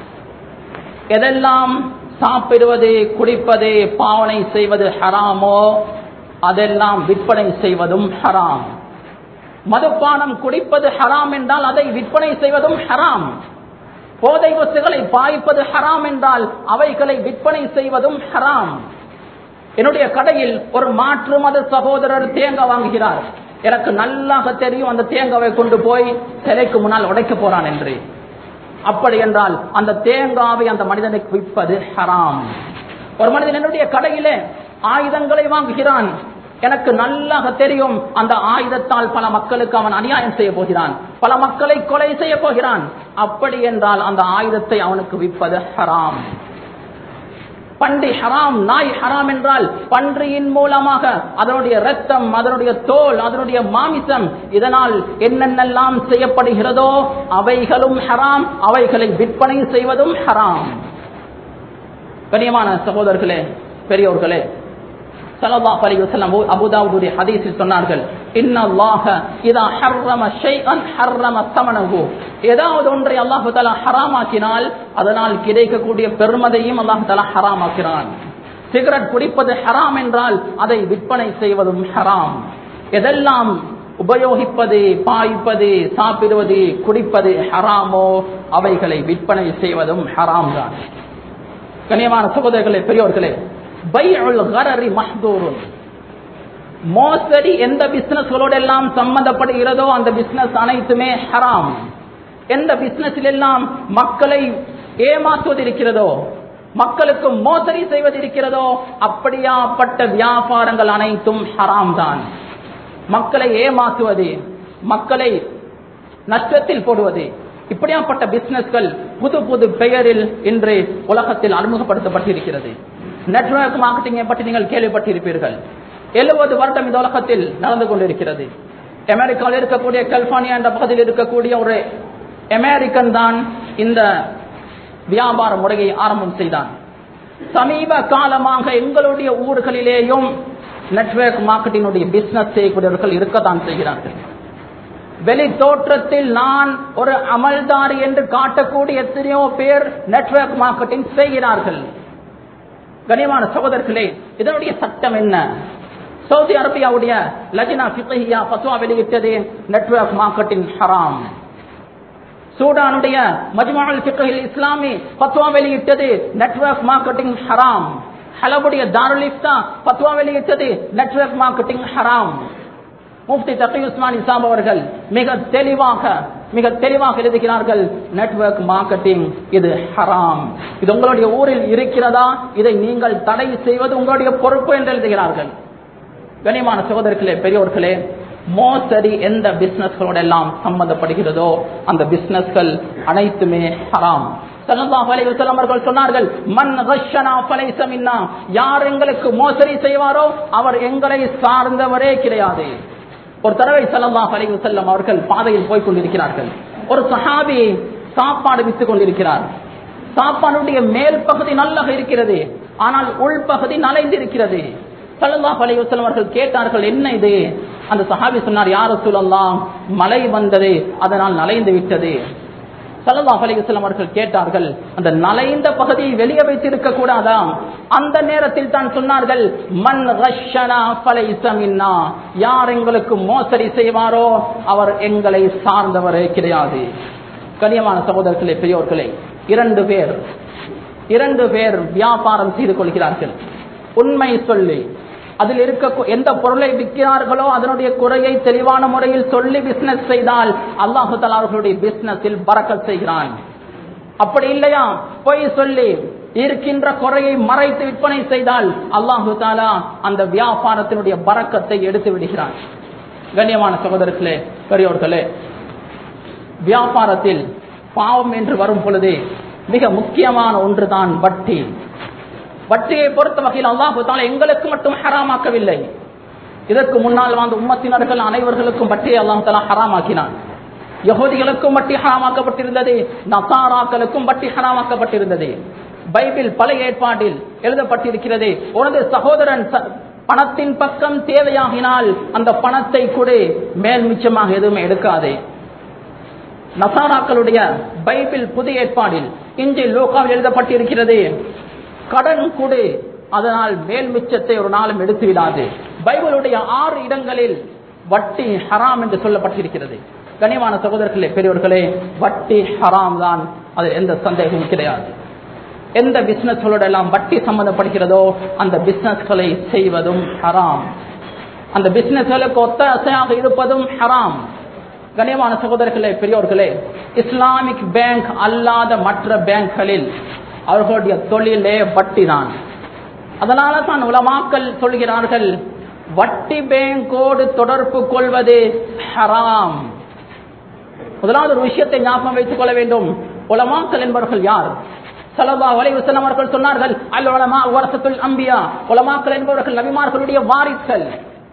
எதெல்லாம் சாப்பிடுவது, குடிப்பது, பாவனை செய்வது ஹராமோ அதெல்லாம் விற்பனை செய்வதும் ஹராம். மதுபானம் குடிப்பது ஹராம் என்றால் அதை விற்பனை செய்வதும் ஹராம். போதை வஸ்துகளை பாய்ப்பது ஹராம் என்றால் அவைகளை விற்பனை செய்வதும் ஹராம். என்னுடைய கடையில் ஒரு மாற்று மத சகோதரர் தேங்காய் வாங்குகிறார். எனக்கு நல்லாக தெரியும் அந்த தேங்காவை கொண்டு போய் சிலைக்கு முன்னால் உடைக்க போறான் என்று. அப்படி என்றால் அந்த தேங்காவை அந்த மனிதனுக்கு விற்பது ஹராம். ஒரு மனிதன் என்னுடைய கடையிலே ஆயுதங்களை வாங்குகிறான். எனக்கு நல்லாக தெரியும் அந்த ஆயுதத்தால் பல மக்களுக்கு அவன் அநியாயம் செய்ய போகிறான், பல மக்களை கொலை செய்ய போகிறான். அப்படி என்றால் அந்த ஆயுதத்தை அவனுக்கு விற்பது ஹராம். பன்றி ஹராம், நாய் ஹராம் என்றால் பன்றியின் மூலமாக அதனுடைய ரத்தம், அதனுடைய தோல், அதனுடைய மாமிசம், இதனால் என்னென்னலாம் செய்யப்படுகிறதோ அவைகளும் ஹராம். அவைகளை விற்பனை செய்வதும் ஹராம். கண்ணியமான சகோதரர்களே, பெரியோர்களே, ஸல்லல்லாஹு அலைஹி வஸல்லம் அபூ தாவூதுடைய ஹதீஸில் சொன்னார்கள், இன்னல்லாஹ இதா ஹர்ரம ஷைஅன் ஹர்ரம ஸமனஹு, ஏதாவது ஒன்றை அல்லாஹ் தஆலா ஹராமாக்கினால் அதனால் கிடைக்கக்கூடிய பெருமதியையும் அல்லாஹ் தஆலா ஹராமாக்கிறான். சிகரெட் குடிப்பது ஹராம் என்றால் அதை விற்பனை செய்வதும் ஹராம். எதெல்லாம் உபயோகிப்பது, பாய்ப்பது, சாப்பிடுவது, குடிப்பது ஹராமோ அவைகளை விற்பனை செய்வதும் ஹராம் தான். கண்ணியமான சகோதரர்களே, பெரியோர்களே, பைஉல் கரரி மஹ்தூருன், மோசடி எந்த பிசினஸ்களோடு எல்லாம் சம்பந்தப்படுகிறதோ அந்த பிசினஸ் அனைத்துமே ஹராம். எந்த பிசினஸில் எல்லாம் மக்களை ஏமாற்றுவது இருக்கிறதோ, மக்களுக்கு மோசடி செய்வது இருக்கிறதோ, அப்படியாப்பட்ட வியாபாரங்கள் அனைத்தும் ஹராம் தான். மக்களை ஏமாற்றுவது, மக்களை நஷ்டத்தில் போடுவது, இப்படியாப்பட்ட பிசினஸ்கள் புது புது பெயரில் இன்று உலகத்தில் அறிமுகப்படுத்தப்பட்டிருக்கிறது. நெட்வொர்க் மார்க்கெட்டிங்கை பற்றி நீங்கள் கேள்விப்பட்டிருப்பீர்கள். எழுபது வருடம் இந்த உலகத்தில் நடந்து கொண்டிருக்கிறது. அமெரிக்காவில் இருக்கக்கூடிய கலிபோர்னியா என்ற பகுதியில் இருக்கக்கூடிய ஒரு அமெரிக்கன் தான் இந்த வியாபார முறையை ஆரம்பம் செய்தான். சமீப காலமாக எங்களுடைய ஊர்களிலேயும் நெட்வொர்க் மார்க்கெட்டினுடைய பிசினஸ் செய்யக்கூடியவர்கள் இருக்கத்தான் செய்கிறார்கள். வெளி தோற்றத்தில் நான் ஒரு அமல்தாரி என்று காட்டக்கூடிய எத்தனையோ பேர் நெட்வொர்க் மார்க்கெட்டிங் செய்கிறார்கள். கனிமான சகோதரர்களே, இதனுடைய சட்டம் என்ன? சவுதி அரேபியாவுடைய லஜ்னா ஃபிக்ஹியா ஃபத்வா வெளியிட்டது நெட்வொர்க் மார்க்கெட்டிங் ஹராம். சூடானுடைய மஜ்மஉல் ஃபிக்ஹில் இஸ்லாமி ஃபத்வா வெளியிட்டது நெட்வொர்க் மார்க்கெட்டிங் ஹராம். ஹலபுடைய தாருல் இஃப்தா ஃபத்வா வெளியிட்டது நெட்வொர்க் மார்க்கெட்டிங் ஹராம். முஃப்தி தகி உஸ்மானி சாப் அவர்கள் மிக தெளிவாக மிக தெளிவாக எழுதுகிறார்கள், நெட்வொர்க் மார்க்கெட்டிங் இது ஹராம். இது உங்களுடைய ஊரில் இருக்கிறதா, இதை நீங்கள் தடை செய்வது உங்களுடைய பொறுப்பு என்று எழுதுகிறார்கள். கனிமான சகோதரர்களே, பெரியோர்களே, மோசடி எந்த பிசினஸ்களோட எல்லாம் சம்பந்தப்படுகிறதோ அந்த பிசினஸ்கள் அனைத்துமே ஹராம். ஸல்லல்லாஹு அலைஹி வஸல்லம் அவர்கள் சொன்னார்கள், மன் கஷனா ஃபலைஸ மின்னா, யார் எங்களுக்கு மோசடி செய்வாரோ அவர் எங்களை சார்ந்தவரே கிடையாது. ஒரு தடவை ஸல்லல்லாஹு அலைஹி வஸல்லம் அவர்கள் பாதையில் போய் கொண்டிருக்கிறார்கள். ஒரு சஹாபி சாப்பாடு வித்துக் கொண்டிருக்கிறார். சாப்பாடுடைய மேல் பகுதி நல்லக இருக்கிறது, ஆனால் உள்பகுதி நலைந்திருக்கிறது. ஸல்லல்லாஹு அலைஹி வஸல்லம் அவர்கள் கேட்டார்கள், என்ன இது? அந்த சஹாபி சொன்னார், யா ரசூலல்லாஹ், மழை வந்தது, அதனால் நலைந்து விட்டது. ஸல்லல்லாஹு அலைஹி வஸல்லம் அவர்கள் கேட்டார்கள், அந்த நலைந்த பகுதியை வெளியே வைத்திருக்க கூடாதா? அந்த நேரத்தில் தான் சொன்னார்கள், மன் கஷனா ஃபலைஸ மின்னா, யார் எங்களுக்கு மோசடி செய்வாரோ அவர் எங்களை சார்ந்தவரே கிடையாது. கனியமான சகோதரர்களே, பெரியோர்களே, இரண்டு பேர் இரண்டு பேர் வியாபாரம் செய்து கொள்கிறார்கள். உண்மை சொல்லி அதில் இருக்க எந்த பொருளை விற்கிறார்களோ அதனுடைய குறையை தெளிவான முறையில் சொல்லி பிசினஸ் செய்தால் அல்லாஹு தஆலா அவர்களுடைய பிசினஸில் பரக்கத் செய்கிறான். அப்படி இல்லையா, பொய் சொல்லி இருக்கின்ற குறையை மறைத்து விற்பனை செய்தால் அல்லாஹு தஆலா அந்த வியாபாரத்தினுடைய பரக்கத்தை எடுத்து விடுகிறான். கண்ணியமான சகோதரர்களே, பெரியோர்களே, வியாபாரத்தில் பாவம் என்று வரும் பொழுது மிக முக்கியமான ஒன்றுதான் வட்டி. வட்டியை பொறுத்த வகையில் அல்லாஹ் தஆலா எங்களுக்கு மட்டும் ஹராமாக்கவில்லை, இதற்கு முன்னால் வாழ்ந்த உம்மத்தினர்கள் அனைவர்களுக்கும் வட்டியை அல்லாஹ் தஆலா ஹராமாக்கினான். யஹூதிகளுக்கும் வட்டி ஹராமாக்கப்பட்டிருந்தது, நசாராக்களுக்கும் வட்டி ஹராமாக்கப்பட்டிருந்தது. பைபிள் பழைய ஏற்பாட்டில் எழுதப்பட்டிருக்கிறது, உனது சகோதரன் பணத்தின் பக்கம் தேவையாகினால் அந்த பணத்தை கொடு, மேல் மிச்சமாக எதுவுமே எடுக்காதே. நசாராக்களுடைய பைபிள் புதிய ஏற்பாடில் இன்ஜில் லூக்காவில் எழுதப்பட்டிருக்கிறது, கடன் கொடு, அதனால் மேல் மிச்சத்தை ஒரு நாளும் எடுத்து விடாது. பைபிளுடைய ஆறு இடங்களில் வட்டி ஹராம் என்று சொல்லப்பட்டிருக்கிறது. கனிவான சகோதரர்களே, பெரியவர்களே, வட்டி ஹராம் தான், அது எந்த சந்தேகமும் கிடையாது. எந்த பிசினஸ்களோட எல்லாம் வட்டி சம்பந்தப்படுகிறதோ அந்த பிசினஸ்களை செய்வதும் ஹராம், அந்த பிசினஸ்களுக்கு ஒத்தாசையாக இருப்பதும் ஹராம். கனிவான சகோதரர்களே, பெரியோர்களே, இஸ்லாமிக் பேங்க் அல்லாத மற்ற பேங்க்களில் அவர்களுடைய தொழிலே வட்டி தான். அதனால தான் உலமாக்கள் சொல்கிறார்கள், வட்டி பேங்கோடு தொடர்பு கொள்வது ஹராம். முதலாவது ஒரு விஷயத்தை ஞாபகம் வைத்துக் கொள்ள வேண்டும். உலமாக்கள் என்பவர்கள் யார்? ஸல்லல்லாஹு அலைஹி வஸல்லம் அவர்கள் சொன்னார்கள், அல் உலமா வரசத்துல் அன்பியா, உலமாக்கள் என்பவர்கள் நபிமார்களுடைய வாரிசுகள்.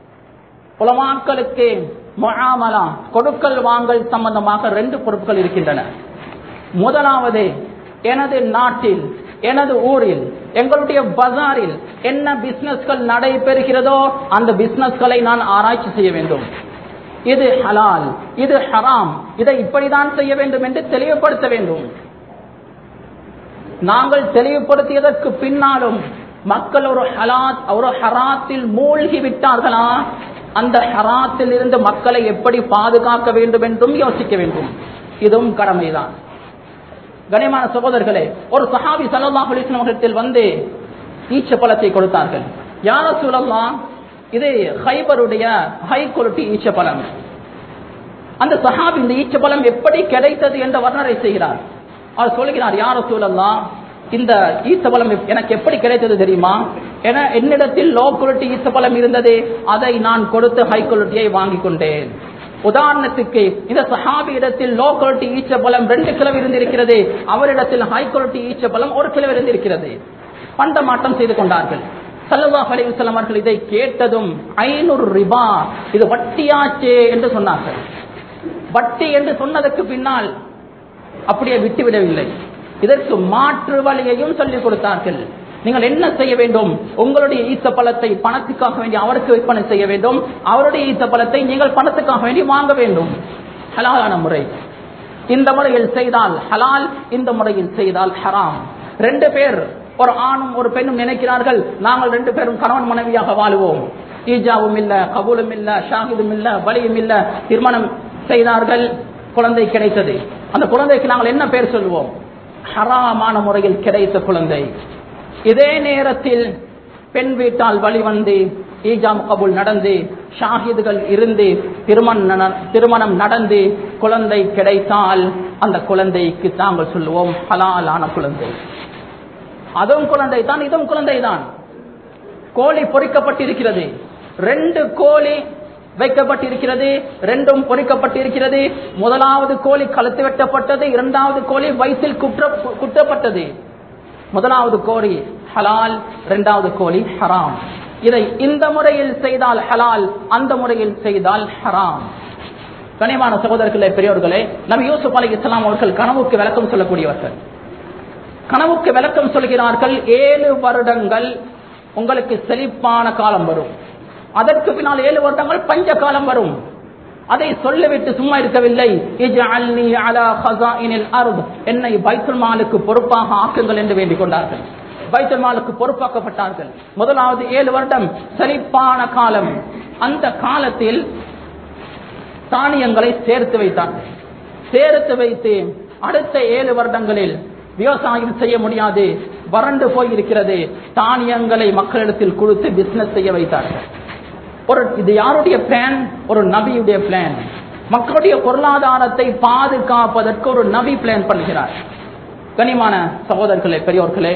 உலமாக்களுக்கு முஆமலா, கொடுக்கல் வாங்கல் சம்பந்தமாக ரெண்டு பொறுப்புகள் இருக்கின்றன. முதலாவது, எனது நாட்டில், எனது ஊரில், எங்களுடைய பஜாரில் என்ன பிசினஸ்கள் நடைபெறுகிறதோ அந்த பிசினஸ்களை நான் ஆராய்ச்சி செய்ய வேண்டும். இது ஹலால், இது ஹராம், இதை இப்படிதான் செய்ய வேண்டும் என்று தெளிவுபடுத்த வேண்டும். நாங்கள் தெளிவுபடுத்தியதற்கு பின்னாலும் மக்கள் ஒரு ஹலாத் ஒரு ஹராத்தில் மூழ்கி விட்டார்களா, அந்த ஹராத்தில் இருந்து மக்களை எப்படி பாதுகாக்க வேண்டும் என்றும் யோசிக்க வேண்டும். இதுவும் கடமைதான். கனிமான சகோதரர்களே, ஒரு சஹாபி ஸல்லல்லாஹு அலைஹி வஸல்லம் அவர்கள் வந்து ஈச்ச பழத்தை கொடுத்தார்கள். யா ரசூலல்லாஹ், இது ஹைபருடைய ஹை குவாலிட்டி ஈச்சப்பழம். அந்த சஹாபி இந்த ஈச்சப்பழம் எப்படி கிடைத்தது என்ற வர்ணனை செய்கிறார். அவர் சொல்கிறார், யா ரசூலல்லாஹ், இந்த ஈச்சப்பழம் எனக்கு எப்படி கிடைத்தது தெரியுமா? என என்னிடத்தில் லோ குவாலிட்டி ஈச்சப்பழம் இருந்தது, அதை நான் கொடுத்து ஹை குவாலிட்டியை வாங்கி கொண்டேன். உதாரணத்துக்கு இந்த சஹாபி இடத்தில் லோ குவாலிட்டி ஈச்சப்பழம் ரெண்டு கிலோ இருந்திருக்கிறது, அவரிடத்தில் ஹை குவாலிட்டி ஈச்சப்பழம் ஒரு கிலோ இருந்திருக்கிறது. பண்டமாட்டம் செய்து கொண்டார்கள். ஸல்லல்லாஹு அலைஹி வஸல்லம் அவர்கள் இதை கேட்டதும் ஐநூறு ரிபா, இது வட்டியாச்சே என்று சொன்னார்கள். வட்டி என்று சொன்னதற்கு பின்னால் அப்படியே விட்டுவிடவில்லை, இதற்கு மாற்று வழியையும் சொல்லிக் கொடுத்தார்கள். நீங்கள் என்ன செய்ய வேண்டும்? உங்களுடைய ஈச்சப்பழத்தை பணத்துக்காக வேண்டி அவருக்கு விற்பனை செய்ய வேண்டும், அவருடைய ஈச்சப்பழத்தை நீங்கள் பணத்துக்காக வேண்டி வாங்க வேண்டும். ஹலாலான முறை. இந்த முறையில் செய்தால் ஹலால், இந்த முறையில் செய்தால் ஹராம். ரெண்டு பேர், ஒரு ஆணும் ஒரு பெண்ணும் நினைக்கிறார்கள், நாங்கள் ரெண்டு பேரும் கணவன் மனைவியாக வாழுவோம், ஈஜாவும் இல்ல, கபூலும் இல்ல, ஷாஹிதும் இல்ல, வலியும் இல்ல. திருமணம் செய்தார்கள், குழந்தை கிடைத்தது. அந்த குழந்தைக்கு நாங்கள் என்ன பேர் சொல்வோம்? ஹராமான முறையில் கிடைத்த குழந்தை. இதே நேரத்தில் பெண் வீட்டால் வழி வந்து ஈஜாம் கபூல் நடந்து ஷாஹிதுகள் இருந்து திருமணம் திருமணம் நடந்து குழந்தை கிடைத்தால் அந்த குழந்தைக்கு நாங்கள் சொல்லுவோம் ஹலாலான குழந்தை. அதுவும் குழந்தை தான், இதுவும் குழந்தை தான். கோழி பொறிக்கப்பட்டிருக்கிறது, ரெண்டு கோழி வைக்கப்பட்டிருக்கிறது, ரெண்டும் பொறிக்கப்பட்டிருக்கிறது. முதலாவது கோழி கழுத்து வெட்டப்பட்டது, இரண்டாவது கோழி வயிற்றில் குற்ற குற்றப்பட்டது. முதலாவது கோழி ஹலால், இரண்டாவது கோழி ஹராம். இதை இந்த முறையில் செய்தால் ஹலால், அந்த முறையில் செய்தால் ஹராம். கனிமான சகோதரர்களே, பெரியோர்களே, நபி யூசுப் அலைஹிஸ்ஸலாம் அவர்கள் கனவுக்கு விளக்கம் சொல்லக்கூடியவர்கள். கனவுக்கு விளக்கம் சொல்கிறார்கள், ஏழு வருடங்கள் உங்களுக்கு செழிப்பான காலம் வரும், அதற்கு பின்னால் ஏழு வருடங்கள் பஞ்ச காலம் வரும். அதை சொல்லிவிட்டு சும்மா இருக்கவில்லை, இஜ்அல்னி அலா ஹஸாயினில் அர்த், என்னை பைத்துல் மாலுக்கு பொறுப்பாக ஆக்குங்கள் என்று வேண்டிக் கொண்டார்கள். பைத்துல் மாலுக்கு பொறுப்பாக்கப்பட்டார்கள். முதலாவது ஏழு வருடம் செழிப்பான காலம். அந்த காலத்தில் தானியங்களை சேர்த்து வைத்தார்கள். சேர்த்து வைத்து அடுத்த ஏழு வருடங்களில் விவசாயம் செய்ய முடியாது, வறண்டு போய் இருக்கிறது, தானியங்களை மக்களிடத்தில் கொடுத்து பிசினஸ் செய்ய வைத்தார்கள். ஒரு இது யாருடைய பிளான்? ஒரு நபியுடைய பிளான். மக்களுடைய பொருளாதாரத்தை பாதுகாப்பதற்கு ஒரு நபி பிளான் பண்ணுகிறார். கனிமான சகோதரர்களே, பெரியோர்களே,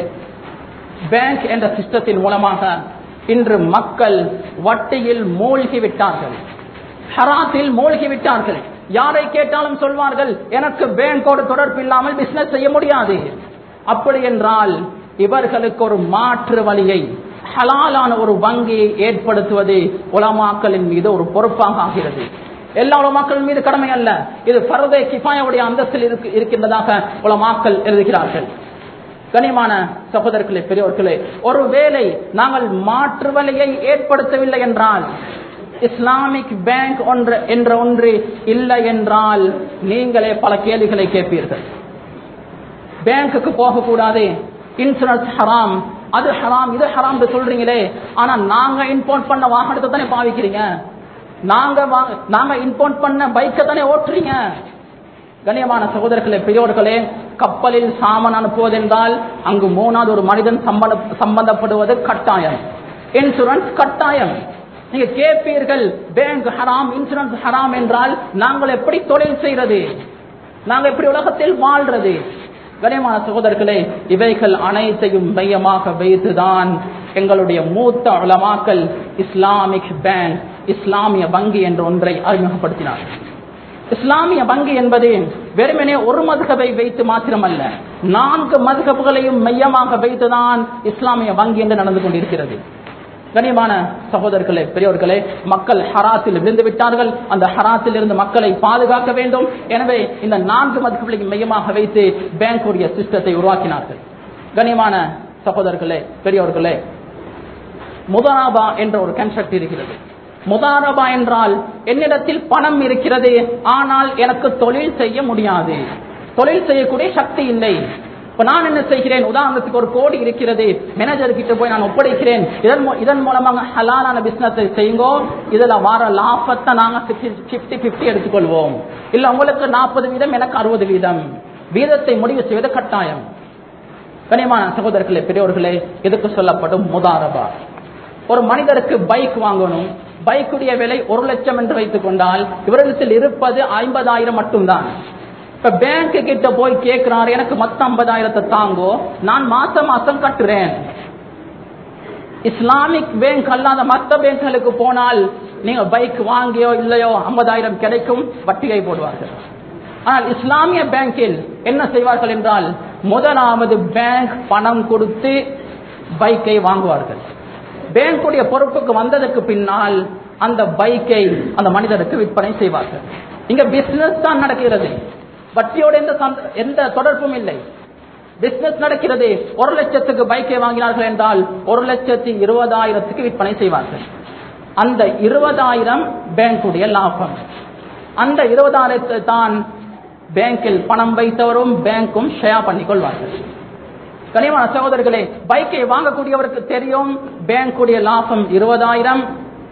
பேங்க் என்ற சிஸ்டத்தின் மூலமாக இன்று மக்கள் வட்டியில் மூழ்கி விட்டார்கள், ஹராத்தில் மூழ்கி விட்டார்கள். யாரை கேட்டாலும் சொல்வார்கள், எனக்கு பேங்கோடு தொடர்பு இல்லாமல் பிசினஸ் செய்ய முடியாது. அப்படி என்றால் இவர்களுக்கு ஒரு மாற்று வழியை, ஹலாலான ஒரு வங்கியை ஏற்படுத்துவது உலமாக்களின் மீது ஒரு பொறுப்பாக ஆகிறது. எல்லா உலமாக்களின் மீது கடமை அல்ல, இது ஃபர்தே கிஃபாயாவுடைய அந்தஸ்தில் இருக்கின்றதாக உலமாக்கள் எழுதுகிறார்கள். கனிமான சகோதரர்களே, பெரியோர்களே, ஒருவேளை நாங்கள் மாற்று வழியை ஏற்படுத்தவில்லை என்றால், இஸ்லாமிக் பேங்க் ஒன்று என்ற ஒன்று இல்லை என்றால் நீங்களே பல கேள்விகளை கேட்பீர்கள். பேங்குக்கு போகக்கூடாது, இன்சூரன்ஸ் ஹராம், அது ஹராம், இது ஹராம் சொல்றீங்களே, ஆனா நாங்க இம்போர்ட் பண்ண வாகனத்தை தானே பாவிக்கிறீங்க, நாங்க நாங்க இம்போர்ட் பண்ண பைக்கை தானே ஓட்டுறீங்க. கண்ணியமான சகோதரர்களே, பெரியோர்களே, கப்பலில் சாமான் அனுப்புவதென்றால் அங்கு மூணாவது ஒரு மனிதன் சம்பந்தப்படுவது கட்டாயம், இன்சூரன்ஸ் கட்டாயம். நீங்க கேட்பீர்கள், பேங்க் ஹராம், இன்சூரன்ஸ் ஹராம் என்றால் நாங்கள் எப்படி தொழில் செய்யறது, நாங்கள் எப்படி உலகத்தில் வாழ்றது? கண்ணியமான சகோதரர்களே, இவைகள் அனைத்தையும் மையமாக வைத்துதான் எங்களுடைய மூத்த உலமாக்கள் இஸ்லாமிக் பேங்க், இஸ்லாமிய வங்கி என்ற ஒன்றை அறிமுகப்படுத்தினார். இஸ்லாமிய வங்கி என்பது வெறுமனே ஒரு மதுகபை வைத்து மாத்திரமல்ல, நான்கு மதுகபுகளையும் மையமாக வைத்துதான் இஸ்லாமிய வங்கி என்று நடந்து கொண்டிருக்கிறது. கனியமான சகோதரர்களே, பெரியோர்களே, மக்கள் ஹராத்தில் விழுந்து விட்டார்கள். அந்த ஹராத்தில் இருந்து மக்களை பாதுகாக்க வேண்டும். எனவே இந்த நான்கு மதுகபுகளையும் மையமாக வைத்து பேங்குடைய சிஸ்டத்தை உருவாக்கினார்கள். கனியமான சகோதரர்களே, பெரியோர்களே, முதாரபா என்ற ஒரு கான்செப்ட் இருக்கிறது. முதாரபா என்றால் என்னிடத்தில் பணம் இருக்கிறது, ஆனால் எனக்கு தொழில் செய்ய முடியாது, தொழில் செய்யக்கூடிய சக்தி இல்லை. இப்ப நான் என்ன செய்கிறேன்? உதாரணத்துக்கு ஒரு கோடி இருக்கிறது, மேனேஜர் கிட்ட போய் நான் ஒப்படைக்கிறேன், இதன் இதன் மூலமாக ஹலாலான பிசினஸ் செய்யுங்கோ, இதுல வர லாபத்தை நாங்க பிப்டி பிப்டி எடுத்துக்கொள்வோம், இல்ல உங்களுக்கு நாற்பது வீதம், எனக்கு அறுபது வீதம், வீதத்தை முடிவு செய்வது கட்டாயம். கனியமான சகோதரர்களே, பெரியோர்களே, எதுக்கு சொல்லப்படும் முதாரபா? ஒரு மனிதருக்கு பைக் வாங்கணும், பைக்குடைய விலை ஒரு லட்சம் என்று வைத்துக் கொண்டால் இவரிடத்தில் இருப்பது ஐம்பதாயிரம் மட்டும்தான். இப்ப பேங்க் கிட்ட போய் கேட்கிறார், எனக்கு மொத்த ஐம்பதாயிரத்தை தாங்கோ, நான் மாசம் மாசம் கட்டுறேன். இஸ்லாமிக் பேங்க் அல்லாத மற்ற பேங்குகளுக்கு போனால் நீங்க பைக் வாங்கியோ இல்லையோ ஐம்பதாயிரம் கிடைக்கும், வட்டியை போடுவார்கள். ஆனால் இஸ்லாமிய பேங்கில் என்ன செய்வார்கள் என்றால் முதலாவது பேங்க் பணம் கொடுத்து பைக்கை வாங்குவார்கள். பேங்குடைய பொறுப்புக்கு வந்ததற்கு பின்னால் அந்த பைக்கை அந்த மனிதருக்கு விற்பனை செய்வார்கள். இங்க பிசினஸ் தான் நடக்கிறது, வட்டியோட எந்த எந்த தொடர்பும் இல்லை. பிசினஸ் நடக்கிறது. ஒரு லட்சத்துக்கு பைக்கை வாங்கினார்கள் என்றால் ஒரு லட்சத்தி இருபதாயிரத்துக்கு விற்பனை செய்வார்கள். அந்த இருபதாயிரம் பேங்குடைய லாபம். அந்த இருபதாயிரத்தை தான் பேங்கில் பணம் வைத்தவரும் பேங்கும் ஷேர் பண்ணிக் கொள்வார்கள். கனிமான சகோதரர்களே, பைக்கை வாங்கக்கூடியவருக்கு தெரியும் பேங்குடைய லாபம் இருபதாயிரம்,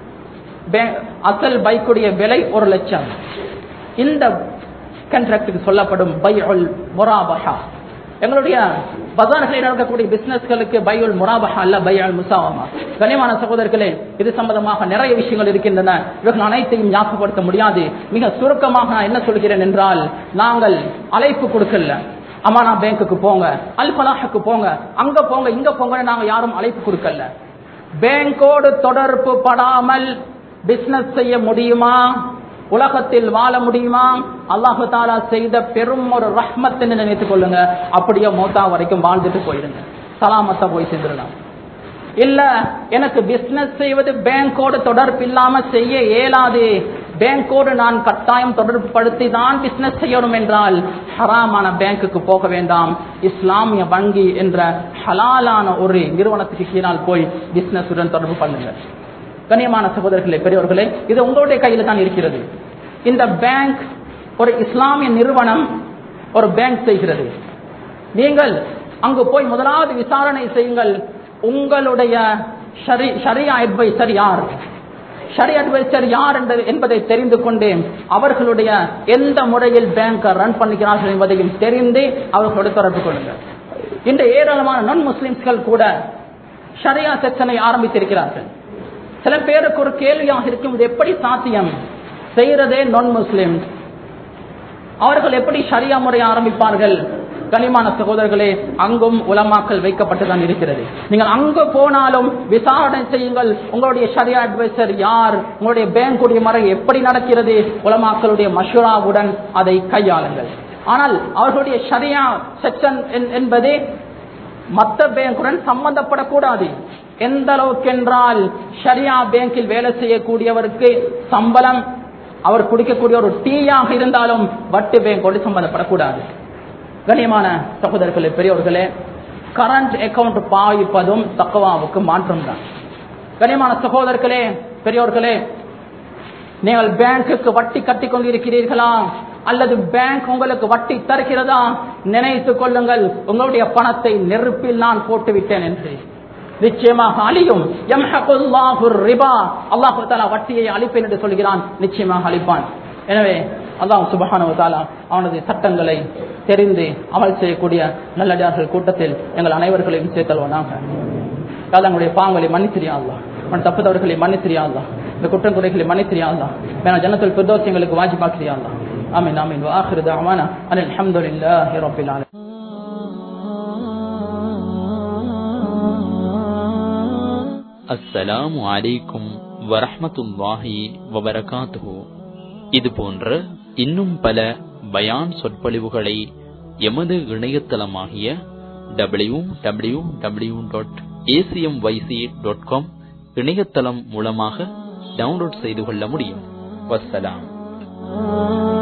அசல் பைக்குடைய விலை ஒரு லட்சம். இந்த கான்ட்ராக்டுக்கு சொல்லப்படும் பைஉல் முராபஹா. எங்களுடைய பஜார்களில் நடக்கக்கூடிய பிசினஸ்களுக்கு பையுல் முராபஹா அல்ல பையுல் முசாவமா. கனிமான சகோதரர்களே, இது சம்பந்தமாக நிறைய விஷயங்கள் இருக்கின்றன. இவர்கள் அனைத்தையும் ஞாபகப்படுத்த முடியாது. மிக சுருக்கமாக நான் என்ன சொல்கிறேன் என்றால், நாங்கள் அழைப்பு கொடுக்கல, அமானா பேங்குக்கு போங்க, அல் ஃபலாஹுக்கு போங்க, அங்க போங்க இங்க போங்க, நாங்க யாரும் அழைப்பு கொடுக்கல. பேங்கோடு தொடர்பு படாமல் பிசினஸ் செய்ய முடியுமா, உலகத்தில் வாழ முடியுமா? அல்லாஹு தஆலா செய்த பெரும் ஒரு ரஹ்மத் என்று நினைத்துக் கொள்ளுங்க. அப்படியே மௌத்தா வரைக்கும் வாழ்ந்துட்டு போயிடுங்க, சலாமத்தா போய் சென்றுடலாம். இல்ல எனக்கு பிசினஸ் செய்வது பேங்கோடு தொடர்பு இல்லாம செய்ய இயலாது, பேங்கோடு நான் கட்டாயம் தொடர்பு படுத்தி தான் பிசினஸ் செய்யணும் என்றால் ஹராமான பேங்குக்கு போக வேண்டாம். இஸ்லாமிய வங்கி என்ற ஹலாலான ஒரு நிறுவனத்துக்கு கீழால் போய் பிசினஸ் உடன் தொடர்பு பண்ணுங்க. கண்ணியமான சகோதரர்களே, பெரியவர்களே, இது உங்களுடைய கையில் தான் இருக்கிறது. இந்த பேங்க் ஒரு இஸ்லாமிய நிறுவனம் ஒரு பேங்க் செய்கிறது. நீங்கள் அங்கு போய் முதலாவது விசாரணை செய்யுங்கள், உங்களுடைய ஷரியா அட்வைசர் யார், ஷரியா அட்வைசர் யார் என்பதை தெரிந்து கொண்டு அவர்களுடைய எந்த முறையில் பேங்கை ரன் பண்ணுகிறார்கள் என்பதையும் தெரிந்து அவர்களோடு தொடர்பு கொள்ளுங்கள். இந்த ஏராளமான நான் முஸ்லிம்கள் கூட ஷரியா செக்ஷனை ஆரம்பித்திருக்கிறார்கள். சில பேருக்கு ஒரு கேள்வியாக இருக்கும், இது எப்படி சாத்தியம், செய்யறதே நான் முஸ்லிம், அவர்கள் எப்படி ஷரியா முறை ஆரம்பிப்பார்கள்? கனிமான சகோதரர்களே, அங்கும் உலமாக்கள் வைக்கப்பட்டுதான் இருக்கிறது. நீங்கள் அங்கு போனாலும் விசாரணை செய்யுங்கள், உங்களுடைய ஷரியா அட்வைசர் யார், உங்களுடைய பேங்குடைய முறை எப்படி நடக்கிறது, உலமாக்களுடைய மஷூராவுடன் அதை கையாளுங்கள். ஆனால் அவர்களுடைய ஷரியா செக்ஷன் என்பது மற்ற பேங்குடன் சம்பந்தப்படக்கூடாது. எந்த அளவுக்கு என்றால் ஷரியா பேங்கில் வேலை செய்யக்கூடியவருக்கு சம்பளம் அவர் குடிக்கக்கூடிய ஒரு டீயாக இருந்தாலும் வட்டி பேங்கோடு சம்பந்தப்படக்கூடாது. கண்ணியமான சகோதரர்களே, பெரியவர்களே, கரண்ட் அக்கவுண்ட் பாவிப்பதும் தக்வாவுக்கு மாற்றம் தான். கண்ணியமான சகோதரர்களே, பெரியவர்களே, நீங்கள் பேங்குக்கு வட்டி கட்டி கொண்டிருக்கிறீர்களா அல்லது பேங்க் உங்களுக்கு வட்டி தருகிறதா? நினைத்துக் கொள்ளுங்கள், உங்களுடைய பணத்தை நெருப்பில் நான் போட்டு விட்டேன் என்று. நிச்சயமாக அழியும். அல்லாஹு தஆலா வட்டியை அழிப்பேன் என்று சொல்கிறான், நிச்சயமாக அழிப்பான். எனவே அல்லாஹ் சுப்ஹானஹு வ தஆலா அவனது சட்டங்களை தெரிந்து அமல் செய்யக்கூடிய நல்லடியார்கள் கூட்டத்தில் எங்கள் அனைவர்களையும் சேர்த்தல்வானாக. எங்களுடைய பாவங்களை மன்னித்திரியா அல்லாஹ், அவன் தப்புதவர்களை மன்னித்திரியா அல்லாஹ், இந்த குற்றம் குறைகளை மன்னித்திரியா அல்லாஹ், வேணா ஜன்னத்துல் ஃபிர்தௌஸ் எங்களுக்கு வாஜிபாக்கிறியா அல்லாஹ். ஆமீன் ஆமீன். வ ஆகிரு தஅவானா அனில் ஹம்துலில்லாஹி ரப்பில் ஆலமீன். அஸ்ஸலாமு அலைக்கும் வரஹ்மத்துல்லாஹி வபரகாத்துஹு. இது போன்ற இன்னும் பல பயான் சொற்பொழிவுகளை எமது இணையதளமாகிய W W W dot A C M Y C dot com இணையதளம் மூலமாக டவுன்லோட் செய்து கொள்ள முடியும். வஸ்ஸலாம்.